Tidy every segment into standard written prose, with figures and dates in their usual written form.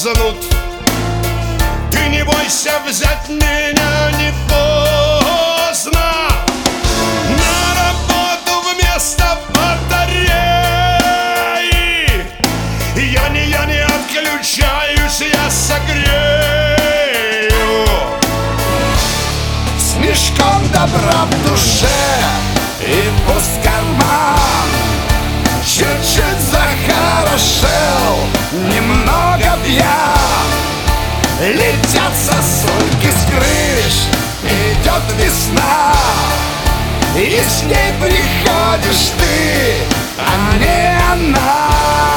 мерзнут. Ты не бойся взять меня, не поздно на работу вместо батареи. Я не отключаюсь, я согрею с мешком добра в душе, и пусть карман чуть-чуть захорошел, немного пьян. Летят сосульки с крыш, идет весна, и с ней приходишь ты, а не она.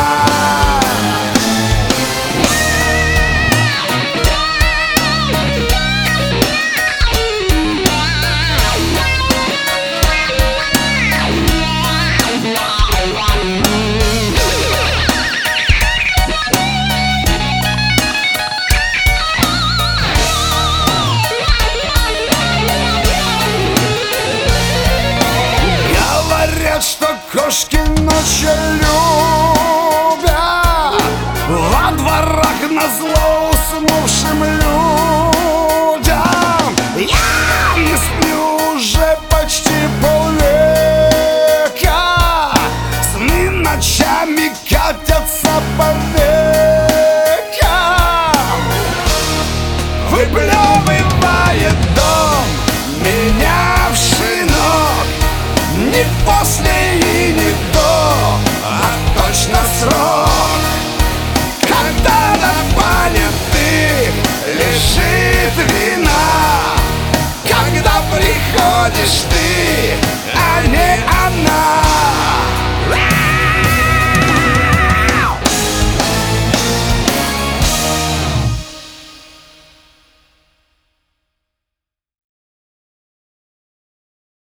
Что кошки ночью любят во дворах назло уснувшим людям. Я не сплю уже почти полвека, сны ночами катятся по векам. Выплевывает дом меня в шинок, не после и не до, а точно срок. Когда на понятых лежит вина, когда приходишь ты,